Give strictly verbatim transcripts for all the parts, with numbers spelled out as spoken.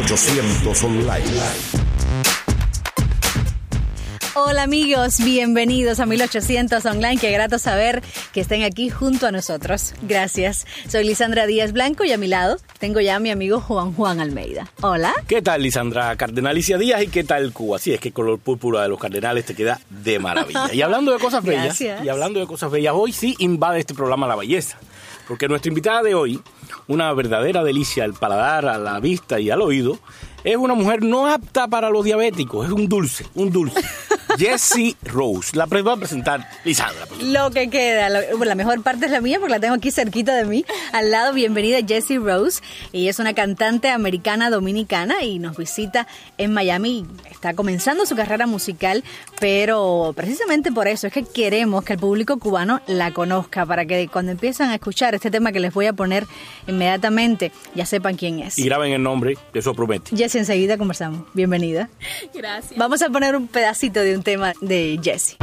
ochocientos Online. Hola amigos, bienvenidos a mil ochocientos Online. Qué grato saber que estén aquí junto a nosotros. Gracias. Soy Lisandra Díaz Blanco y a mi lado tengo ya a mi amigo Juan Juan Almeida. Hola. ¿Qué tal, Lisandra Cardenalicia Díaz? ¿Y qué tal, Cuba? Sí, es que el color púrpura de los cardenales te queda de maravilla. Y hablando de cosas bellas, Gracias. y hablando de cosas bellas, hoy sí invade este programa la belleza. Porque nuestra invitada de hoy, una verdadera delicia al paladar, a la vista y al oído, es una mujer no apta para los diabéticos, es un dulce, un dulce. Jessie Rose. La va a presentar Lisandra. Lo que queda, lo, la mejor parte es la mía porque la tengo aquí cerquita de mí, al lado. Bienvenida Jessie Rose. Ella es una cantante americana dominicana y nos visita en Miami. Está comenzando su carrera musical, pero precisamente por eso es que queremos que el público cubano la conozca, para que cuando empiezan a escuchar este tema que les voy a poner inmediatamente, ya sepan quién es. Y graben el nombre, eso promete. Jessie, enseguida conversamos. Bienvenida. Gracias. Vamos a poner un pedacito de un tema de Jessie.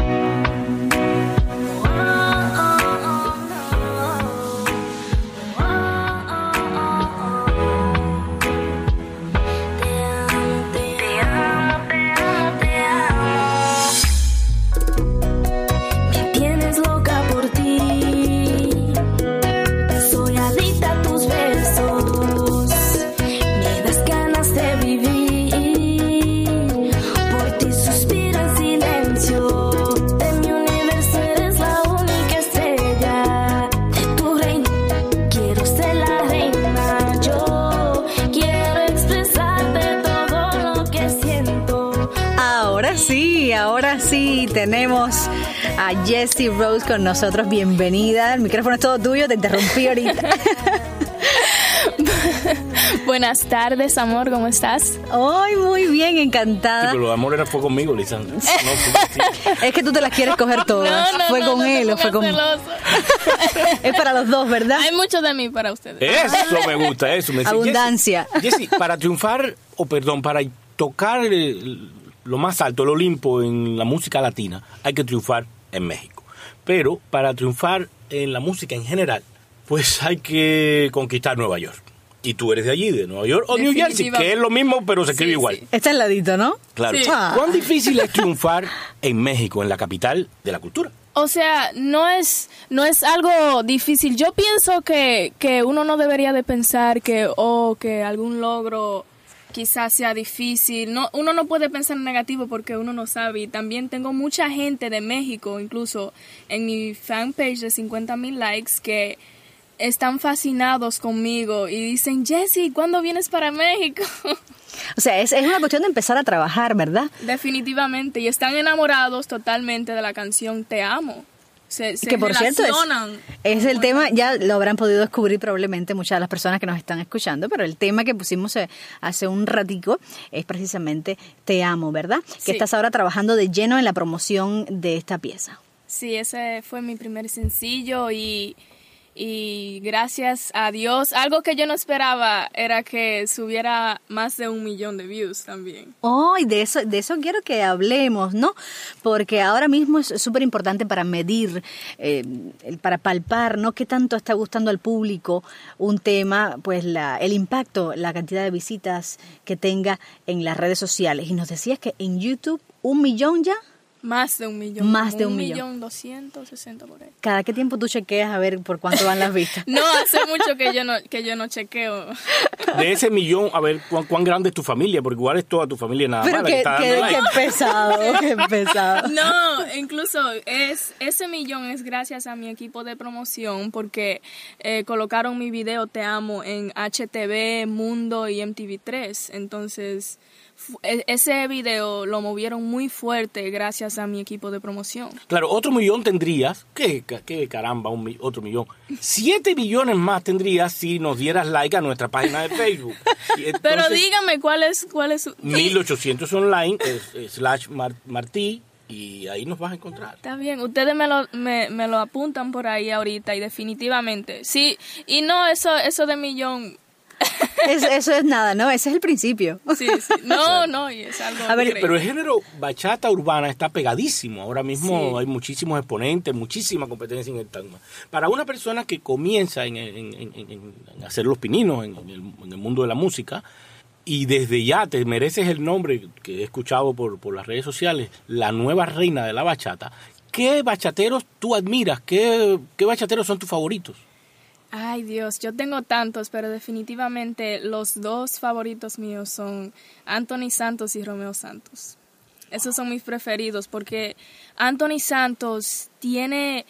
Ahora sí, tenemos a Jessie Rose con nosotros. Bienvenida. El micrófono es todo tuyo, te interrumpí ahorita. Buenas tardes, amor, ¿cómo estás? Hoy muy bien, encantada. Sí, pero el amor era fue conmigo, Lisandra. No, sí, sí. Es que tú te las quieres coger todas. No, no, fue no, con no él o fue con... Es para los dos, ¿verdad? Hay mucho de mí para ustedes. Eso me gusta, eso. Me Abundancia. Jessie, Jessie, para triunfar, o perdón, para tocar el, lo más alto, el Olimpo en la música latina, hay que triunfar en México. Pero para triunfar en la música en general, pues hay que conquistar Nueva York. Y tú eres de allí, de Nueva York o New Jersey, que es lo mismo, pero se escribe sí, igual. Sí. Está al ladito, ¿no? Claro. Sí. ¿Cuán difícil es triunfar en México, en la capital de la cultura? O sea, no es no es algo difícil. Yo pienso que, que uno no debería de pensar que, oh, que algún logro quizás sea difícil. No, uno no puede pensar en negativo porque uno no sabe. Y también tengo mucha gente de México, incluso en mi fanpage de cincuenta mil likes, que están fascinados conmigo y dicen, Jessie, ¿cuándo vienes para México? O sea, es, es una cuestión de empezar a trabajar, ¿verdad? Definitivamente. Y están enamorados totalmente de la canción Te Amo. Se, se que por cierto es, es el tema, ya lo habrán podido descubrir probablemente muchas de las personas que nos están escuchando, pero el tema que pusimos hace un ratico es precisamente Te Amo, ¿verdad? Sí. Que estás ahora trabajando de lleno en la promoción de esta pieza. Sí, ese fue mi primer sencillo y, y gracias a Dios, algo que yo no esperaba era que subiera más de un millón de views también. Oh, y de eso, de eso quiero que hablemos, ¿no? Porque ahora mismo es súper importante para medir, eh, para palpar, ¿no? Qué tanto está gustando al público un tema, pues la, el impacto, la cantidad de visitas que tenga en las redes sociales. Y nos decías que en YouTube, ¿un millón ya? Más de un millón. Más de un, un millón. Un millón doscientos sesenta por ahí. ¿Cada qué tiempo tú chequeas a ver por cuánto van las vistas? No, hace mucho que yo no que yo no chequeo. De ese millón, a ver, ¿cuán, cuán grande es tu familia? Porque igual es toda tu familia nada Pero más. Pero que, que, like. qué pesado, qué pesado. No, incluso es ese millón es gracias a mi equipo de promoción porque eh, colocaron mi video Te Amo en H T V, Mundo y M T V tres. Entonces, ese video lo movieron muy fuerte gracias a mi equipo de promoción. Claro, otro millón tendrías, ¿qué, qué caramba, un, otro millón? Siete millones más tendrías si nos dieras like a nuestra página de Facebook. Entonces, pero dígame cuál es, cuál es su... mil ochocientos online, es, slash mar, Martí, y ahí nos vas a encontrar. Está bien, ustedes me lo, me, me lo apuntan por ahí ahorita y definitivamente. Sí, y no, eso, eso de millón... Eso, eso es nada, ¿no? Ese es el principio. Sí, sí. No, no, y es algo A ver, increíble. pero el género bachata urbana está pegadísimo. Ahora mismo Sí. hay muchísimos exponentes, muchísima competencia en el tema. Para una persona que comienza en, en, en, en, en hacer los pininos en, en, el, en el mundo de la música, y desde ya te mereces el nombre que he escuchado por, por las redes sociales, la nueva reina de la bachata. ¿Qué bachateros tú admiras? ¿Qué, qué bachateros son tus favoritos? Ay, Dios, yo tengo tantos, pero definitivamente los dos favoritos míos son Anthony Santos y Romeo Santos. Esos son mis preferidos porque Anthony Santos tiene,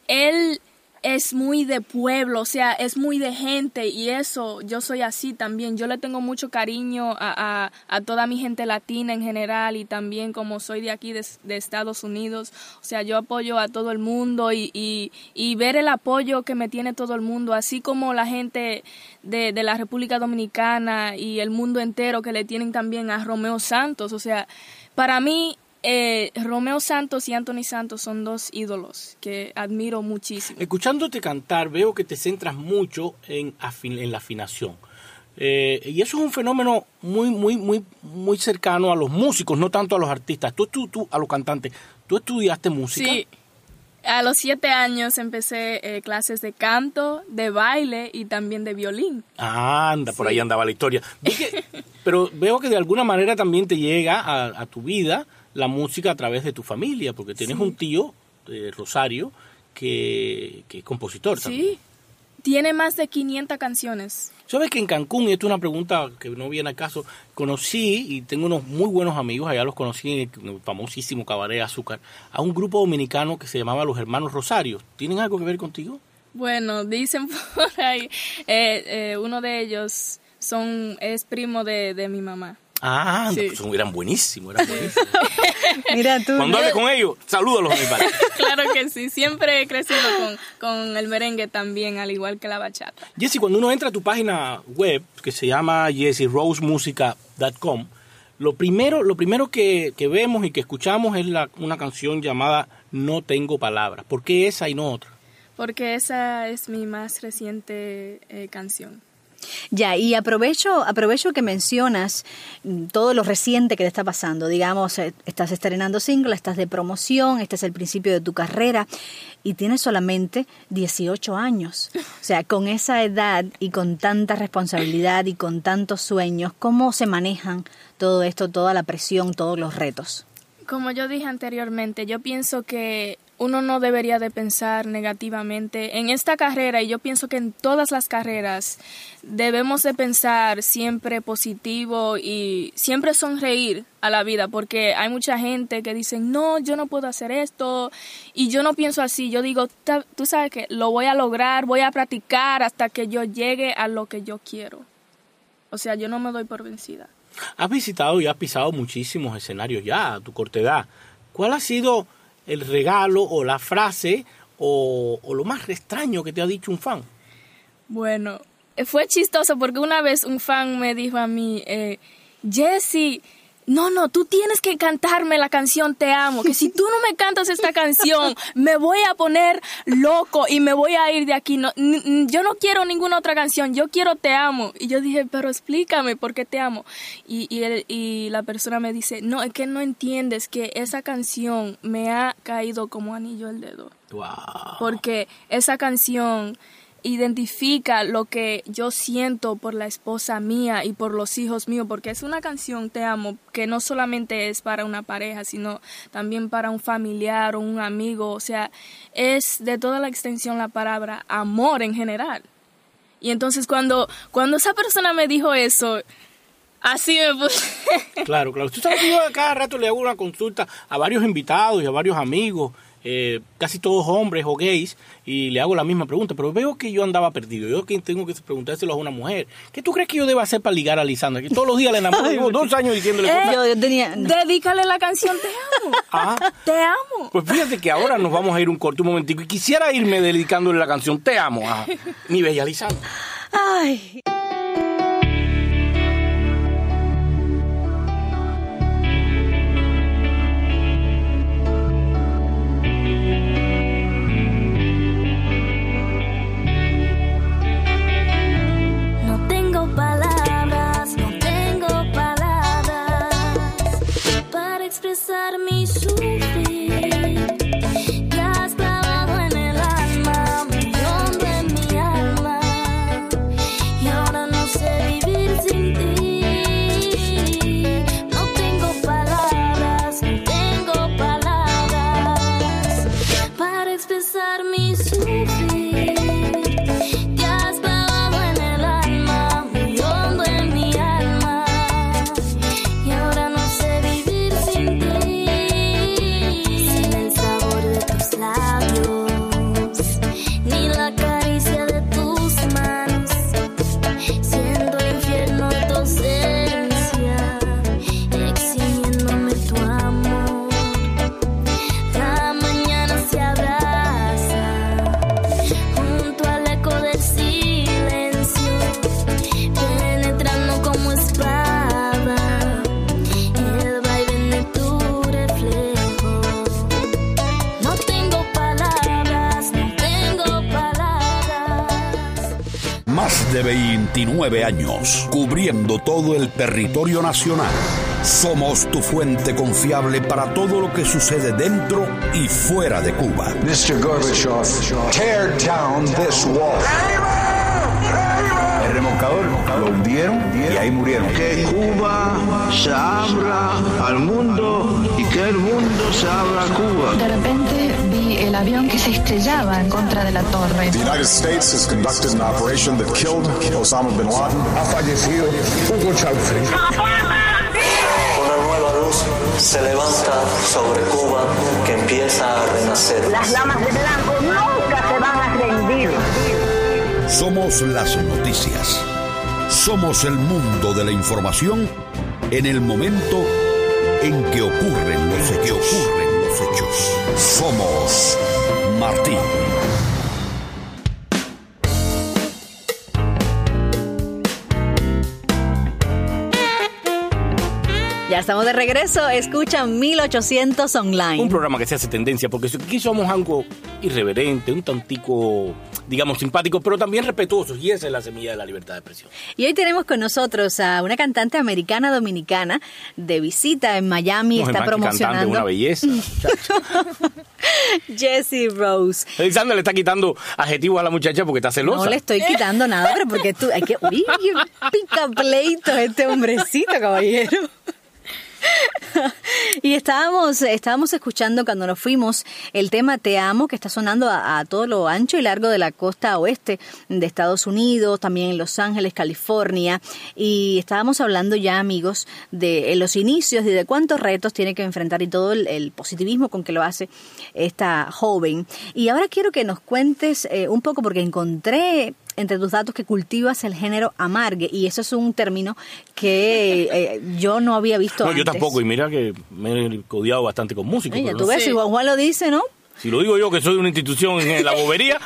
él es muy de pueblo, o sea, es muy de gente y eso, yo soy así también. Yo le tengo mucho cariño a, a, a toda mi gente latina en general y también como soy de aquí, de, de Estados Unidos, o sea, yo apoyo a todo el mundo y, y, y ver el apoyo que me tiene todo el mundo, así como la gente de, de la República Dominicana y el mundo entero que le tienen también a Romeo Santos, o sea, para mí, eh, Romeo Santos y Anthony Santos son dos ídolos que admiro muchísimo. Escuchándote cantar, veo que te centras mucho en, afin- en la afinación. Eh, y eso es un fenómeno muy, muy, muy, muy cercano a los músicos, no tanto a los artistas. Tú, tú, tú, a los cantantes. ¿Tú estudiaste música? Sí. A los siete años empecé eh, clases de canto, de baile y también de violín. Ah, anda, por Sí. ahí andaba la historia. Vi que- pero veo que de alguna manera también te llega a, a tu vida la música a través de tu familia, porque tienes Sí. un tío, eh, Rosario, que, que es compositor también. Sí, tiene más de quinientas canciones. ¿Sabes que en Cancún, y esto es una pregunta que no viene al caso, conocí, y tengo unos muy buenos amigos, allá los conocí en el, en el famosísimo Cabaret Azúcar, a un grupo dominicano que se llamaba Los Hermanos Rosario. ¿Tienen algo que ver contigo? Bueno, dicen por ahí, eh, eh, uno de ellos son es primo de, de mi mamá. Ah, Sí. pues, eran buenísimos, eran buenísimos. Mira tú. Cuando hables con ellos, salúdalos a mi padre. Claro que sí, siempre he crecido con, con el merengue también, al igual que la bachata. Jessy, cuando uno entra a tu página web, que se llama jessy rose musica punto com, lo primero, lo primero que, que vemos y que escuchamos es la, una canción llamada No Tengo Palabras. ¿Por qué esa y no otra? Porque esa es mi más reciente eh, canción. Ya, y aprovecho, aprovecho que mencionas mm, todo lo reciente que te está pasando. Digamos, eh, estás estrenando single, estás de promoción, este es el principio de tu carrera y tienes solamente dieciocho años. O sea, con esa edad y con tanta responsabilidad y con tantos sueños, ¿cómo se manejan todo esto, toda la presión, todos los retos? Como yo dije anteriormente, yo pienso que uno no debería de pensar negativamente en esta carrera y yo pienso que en todas las carreras debemos de pensar siempre positivo y siempre sonreír a la vida porque hay mucha gente que dice no, yo no puedo hacer esto y yo no pienso así, yo digo tú sabes que lo voy a lograr, voy a practicar hasta que yo llegue a lo que yo quiero, o sea, yo no me doy por vencida. Has visitado y has pisado muchísimos escenarios ya a tu corta edad. ¿Cuál ha sido el regalo o la frase o, o lo más extraño que te ha dicho un fan? Bueno, fue chistoso porque una vez un fan me dijo a mí, eh, Jessy, no, no, tú tienes que cantarme la canción Te Amo, que si tú no me cantas esta canción, me voy a poner loco y me voy a ir de aquí. No, n- yo no quiero ninguna otra canción, yo quiero Te Amo. Y yo dije, pero explícame por qué te amo. Y, y, él, y la persona me dice, no, es que no entiendes que esa canción me ha caído como anillo al dedo. Wow. Porque esa canción identifica lo que yo siento por la esposa mía y por los hijos míos, porque es una canción, Te Amo, que no solamente es para una pareja, sino también para un familiar o un amigo, o sea, es de toda la extensión la palabra amor en general. Y entonces cuando, cuando esa persona me dijo eso, así me puse. Claro, claro. Tú sabes que yo a cada rato le hago una consulta a varios invitados y a varios amigos, eh, casi todos hombres o gays, y le hago la misma pregunta, pero veo que yo andaba perdido. Yo que tengo que preguntárselo a una mujer. ¿Qué tú crees que yo debo hacer para ligar a Lisandra? Que todos los días le enamoro, llevo dos años diciéndole Eh, cosas. Yo, yo tenía... Dedícale la canción Te Amo. Ah, Te amo. pues fíjate que ahora nos vamos a ir un corto un momentico y quisiera irme dedicándole la canción Te Amo a mi bella Lisandra. Ay... No tengo palabras, no tengo palabras para expresar mi sufrir. Te has clavado en el alma, muy hondo en mi alma. Y ahora Más de veintinueve años, cubriendo todo el territorio nacional. Somos tu fuente confiable para todo lo que sucede dentro y fuera de Cuba. mister Gorbachev, tear down this wall. El remolcador lo hundieron y ahí murieron. Que Cuba se abra al mundo y que el mundo se abra a Cuba. De repente vi el avión que se estrellaba en contra de la torre. The United States has conducted an operation that killed Osama bin Laden. Ha fallecido Hugo Chávez. Una nueva luz se levanta sobre Cuba que empieza a renacer. Las damas de blanco nunca se van a rendir. Somos las noticias. Somos el mundo de la información en el momento en que ocurren los hechos. Ocurren los hechos. Somos Martín. Ya estamos de regreso. Escuchan mil ochocientos Online. Un programa que se hace tendencia, porque aquí somos algo irreverente, un tantico, digamos, simpático, pero también respetuosos, y esa es la semilla de la libertad de expresión. Y hoy tenemos con nosotros a una cantante americana dominicana de visita en Miami. No, está promocionando. Cantante, una belleza. Jessie Rose. Alexander le está quitando adjetivos a la muchacha porque está celosa. No le estoy quitando nada, pero porque tú, hay que, uy, pica pleito este hombrecito, caballero. Y estábamos estábamos escuchando cuando nos fuimos el tema Te Amo, que está sonando a, a todo lo ancho y largo de la costa oeste de Estados Unidos, también en Los Ángeles, California, y estábamos hablando ya, amigos, de los inicios y de cuántos retos tiene que enfrentar y todo el, el positivismo con que lo hace esta joven. Y ahora quiero que nos cuentes eh, un poco, porque encontré entre tus datos que cultivas el género amargue, y eso es un término que eh, yo no había visto no, antes. yo tampoco, y mira que me he codiado bastante con músicos. Oye, pero tú no. ves, si Juan Juan lo dice, ¿no? Si lo digo yo, que soy de una institución en la bobería.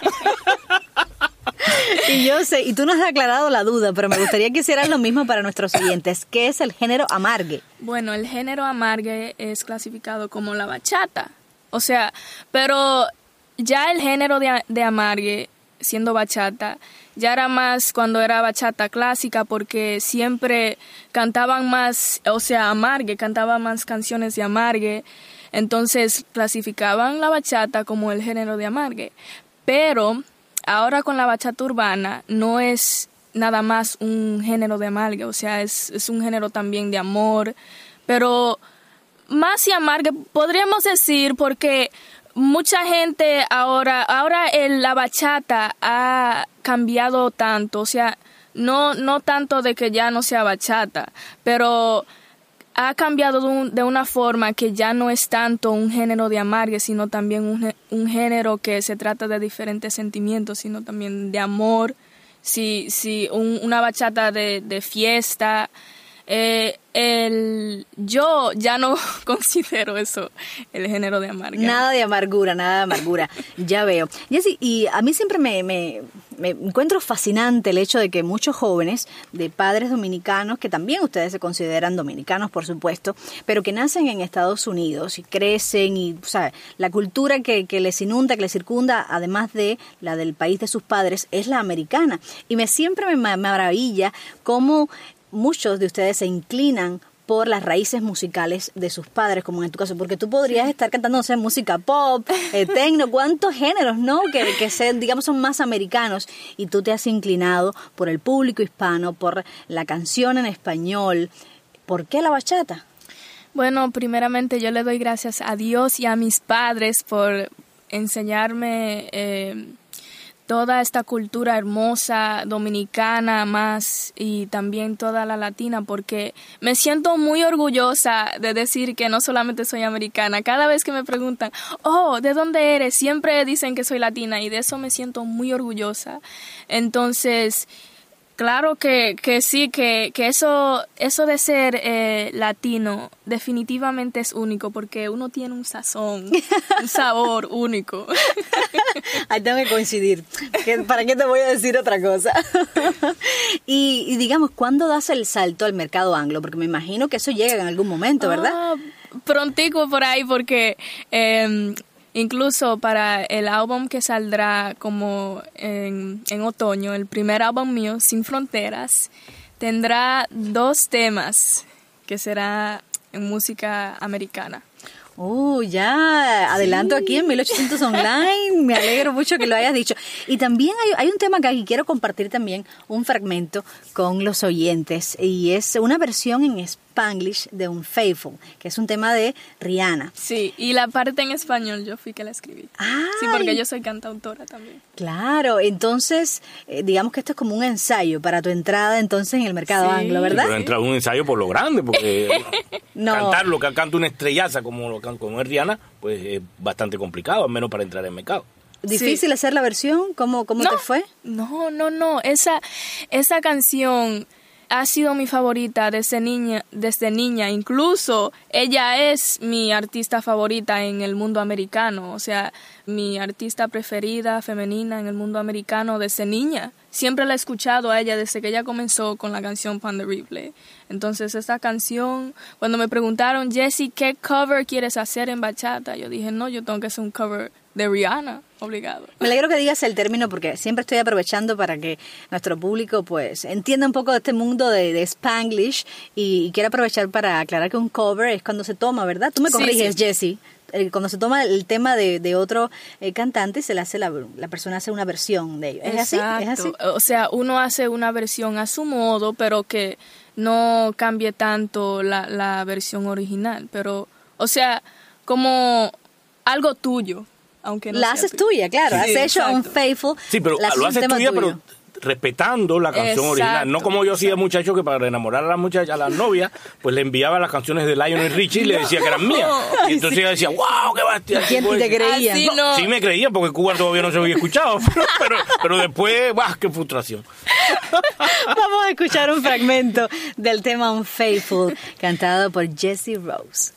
Y yo sé, y tú nos has aclarado la duda, pero me gustaría que hicieras lo mismo para nuestros oyentes. ¿Qué es el género amargue? Bueno, el género amargue es clasificado como la bachata. O sea, pero ya el género de, de amargue, siendo bachata, ya era más cuando era bachata clásica, porque siempre cantaban más, o sea, amargue, cantaban más canciones de amargue, entonces clasificaban la bachata como el género de amargue. Pero ahora con la bachata urbana no es nada más un género de amargue, o sea, es, es un género también de amor, pero más y amargue podríamos decir, porque mucha gente ahora, ahora el, la bachata ha cambiado tanto, o sea, no, no tanto de que ya no sea bachata, pero ha cambiado de, un, de una forma que ya no es tanto un género de amargue, sino también un, un género que se trata de diferentes sentimientos, sino también de amor, si, si un, una bachata de, de fiesta. Eh, el, yo ya no considero eso el género de amargura. Nada de amargura, nada de amargura. Ya veo. Jessy, y a mí siempre me, me, me encuentro fascinante el hecho de que muchos jóvenes de padres dominicanos, que también ustedes se consideran dominicanos, por supuesto, pero que nacen en Estados Unidos y crecen y, ¿sabes? La cultura que, que les inunda, que les circunda, además de la del país de sus padres, es la americana. Y me siempre me, me maravilla cómo muchos de ustedes se inclinan por las raíces musicales de sus padres, como en tu caso, porque tú podrías estar cantando, no sé, música pop, eh, techno, cuántos géneros, ¿no? Que, que se, digamos, son más americanos, y tú te has inclinado por el público hispano, por la canción en español. ¿Por qué la bachata? Bueno, primeramente yo le doy gracias a Dios y a mis padres por enseñarme eh, toda esta cultura hermosa dominicana más, y también toda la latina, porque me siento muy orgullosa de decir que no solamente soy americana. Cada vez que me preguntan, oh, ¿de dónde eres? Siempre dicen que soy latina, y de eso me siento muy orgullosa. Entonces, claro que, que sí, que, que eso, eso de ser eh, latino definitivamente es único, porque uno tiene un sazón, un sabor único. Ahí tengo que coincidir. ¿Para qué te voy a decir otra cosa? y, y digamos, ¿cuándo das el salto al mercado anglo? Porque me imagino que eso llega en algún momento, ¿verdad? Ah, prontico por ahí, porque... Eh, Incluso para el álbum que saldrá como en, en otoño, el primer álbum mío, Sin Fronteras, tendrá dos temas que será en música americana. Uh, ya, adelanto sí. Aquí en mil ochocientos Online, me alegro mucho que lo hayas dicho. Y también hay, hay un tema que aquí quiero compartir también, un fragmento con los oyentes, y es una versión en Spanglish de Unfaithful, que es un tema de Rihanna. Sí, y la parte en español yo fui que la escribí. Ay. Sí, porque yo soy cantautora también. Claro, entonces, eh, digamos que esto es como un ensayo para tu entrada entonces en el mercado sí. anglo, ¿verdad? Sí, pero entra un ensayo por lo grande, porque no. cantar lo que canta una estrellaza como lo como es Rihanna, pues es bastante complicado, al menos para entrar en el mercado. ¿Difícil sí. hacer la versión? ¿Cómo, cómo no, te fue? No, no, no. Esa, esa canción ha sido mi favorita desde niña, desde niña. Incluso ella es mi artista favorita en el mundo americano. O sea, mi artista preferida femenina en el mundo americano desde niña. Siempre la he escuchado a ella desde que ella comenzó con la canción Pan de Replay. Entonces, esta canción, cuando me preguntaron, Jessie, ¿qué cover quieres hacer en bachata? Yo dije, no, yo tengo que hacer un cover de Rihanna, obligado. Me alegro que digas el término porque siempre estoy aprovechando para que nuestro público pues entienda un poco de este mundo de, de Spanglish y, y quiero aprovechar para aclarar que un cover es cuando se toma, ¿verdad? Tú me corriges, sí, sí. Jessie. Cuando se toma el tema de, de otro eh, cantante, se le hace la, la persona hace una versión de ello. ¿Es así? ¿Es así? O sea, uno hace una versión a su modo, pero que no cambie tanto la, la versión original. Pero, o sea, como algo tuyo, aunque no la sea haces tuyo. tuya, claro. Sí, has hecho exacto. Unfaithful. Sí, pero lo haces tuya, pero respetando la canción Exacto. original. No como yo hacía muchacho que para enamorar a las muchachas, a las novias, pues le enviaba las canciones de Lionel Richie y le decía que eran mías. Y entonces ella decía, wow, qué bastia. ¿Quién te creía? Así no. Sí me creía porque Cuba todavía no se había escuchado. Pero, pero, pero después, ¡bah, qué frustración! Vamos a escuchar un fragmento del tema Unfaithful, cantado por Jessie Rose.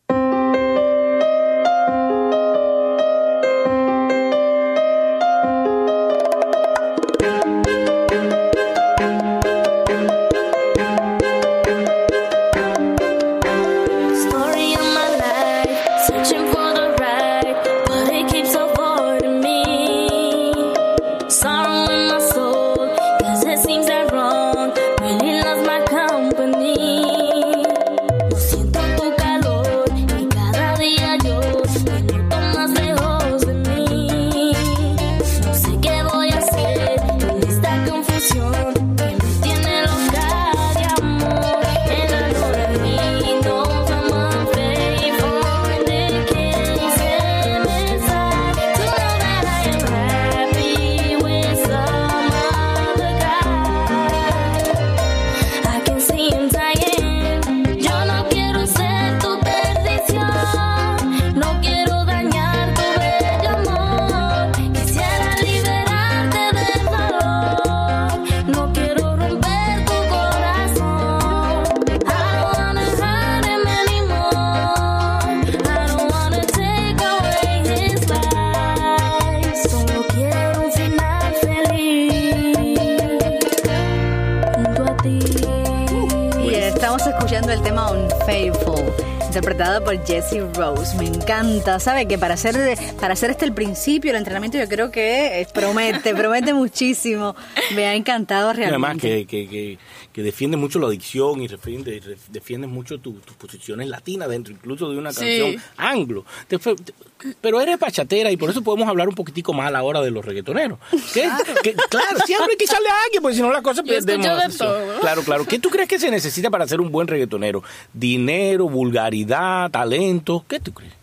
El tema Unfaithful, interpretada por Jessie Rose. Me encanta, ¿sabe? Que para hacer para hacer este el principio, el entrenamiento, yo creo que es, promete, promete muchísimo. Me ha encantado realmente. Además que, que, que, que defiende mucho la dicción y defiende, defiende mucho tus tu posiciones latinas dentro incluso de una canción sí. anglo. Pero eres bachatera y por eso podemos hablar un poquitico más a la hora de los reggaetoneros. ¿Qué? Claro, que, claro siempre hay que echarle a alguien, porque si no la cosa perdemos la sesión. Claro, claro. ¿Qué tú crees que se necesita para ser un buen reggaetonero? Dinero, vulgaridad, talento. ¿Qué tú crees?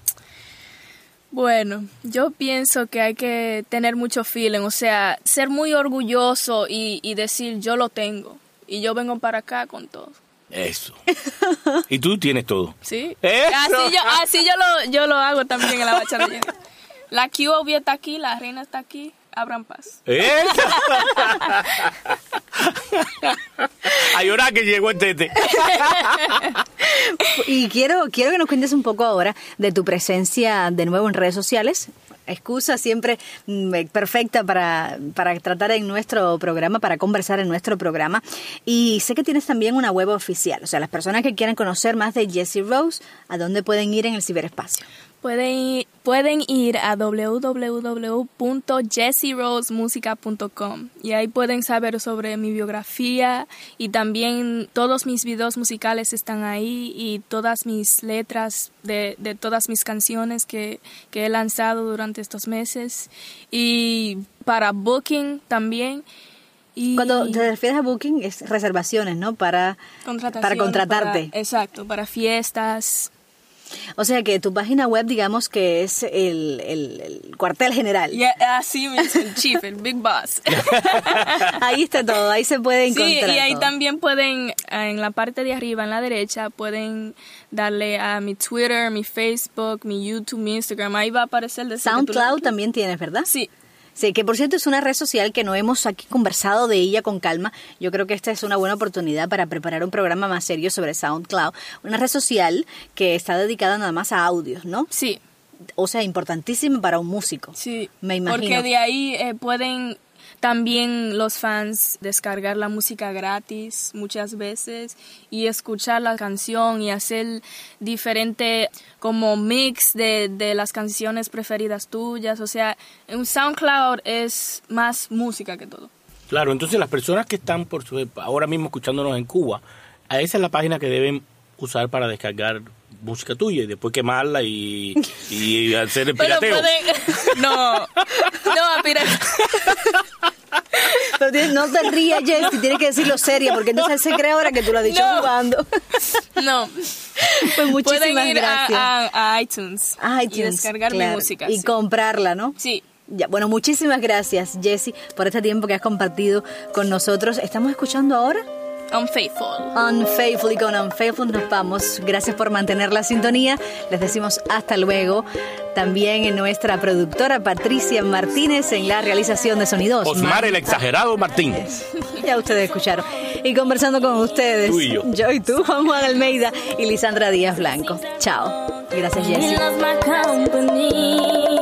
Bueno, yo pienso que hay que tener mucho feeling, o sea, ser muy orgulloso y, y decir yo lo tengo y yo vengo para acá con todo. Eso. Y tú tienes todo. Sí. ¿Eso? Así yo, así yo lo, yo lo hago también en la bachata. La Q O B está aquí, la reina está aquí. Abran paz. ¿Eso? A llorar que llegó el tete. Y quiero, quiero que nos cuentes un poco ahora de tu presencia de nuevo en redes sociales. Excusa siempre perfecta para, para tratar en nuestro programa, para conversar en nuestro programa. Y sé que tienes también una web oficial. O sea, las personas que quieran conocer más de Jessie Rose, ¿a dónde pueden ir en el ciberespacio? Pueden, pueden ir a w w w punto jessie rose musica punto com y ahí pueden saber sobre mi biografía y también todos mis videos musicales están ahí y todas mis letras de, de todas mis canciones que, que he lanzado durante estos meses y para booking también. Y cuando te refieres a booking es reservaciones, ¿no? Para, para contratarte. Para, exacto, para fiestas. O sea que tu página web, digamos que es el, el, el cuartel general. Yeah, así mismo, el chief, el big boss. Ahí está todo, ahí se puede encontrar. Sí, y ahí todo. también pueden, en la parte de arriba, en la derecha, pueden darle a mi Twitter, mi Facebook, mi YouTube, mi Instagram. Ahí va a aparecer de SoundCloud también tienes, ¿verdad? Sí. Sí, que por cierto es una red social que no hemos aquí conversado de ella con calma. Yo creo que esta es una buena oportunidad para preparar un programa más serio sobre SoundCloud. Una red social que está dedicada nada más a audios, ¿no? Sí. O sea, importantísima para un músico. Sí. Me imagino. Porque de ahí eh, pueden también los fans descargar la música gratis muchas veces y escuchar la canción y hacer diferente como mix de, de las canciones preferidas tuyas. O sea, un SoundCloud es más música que todo. Claro, entonces las personas que están por su, ahora mismo escuchándonos en Cuba, a esa es la página que deben usar para descargar música tuya y después quemarla y, y hacer el pirateo. Pueden... No, no, piratear. No te rías, Jessy, tienes que decirlo seria, porque entonces él se cree ahora que tú lo has dicho no. jugando. No. Pues muchísimas pueden ir gracias. A, a, a iTunes, a iTunes y descargar claro, mi música. Y sí. comprarla, ¿no? Sí. Ya, bueno, muchísimas gracias, Jessy, por este tiempo que has compartido con nosotros. ¿Estamos escuchando ahora? Unfaithful. Unfaithful, y con Unfaithful nos vamos. Gracias por mantener la sintonía. Les decimos hasta luego. También en nuestra productora Patricia Martínez en la realización de sonidos. Osmar el exagerado Martínez. Ya ustedes escucharon. Y conversando con ustedes. Tú y yo. Yo y tú, Juan Juan Almeida y Lisandra Díaz Blanco. Chao. Gracias, Jessy.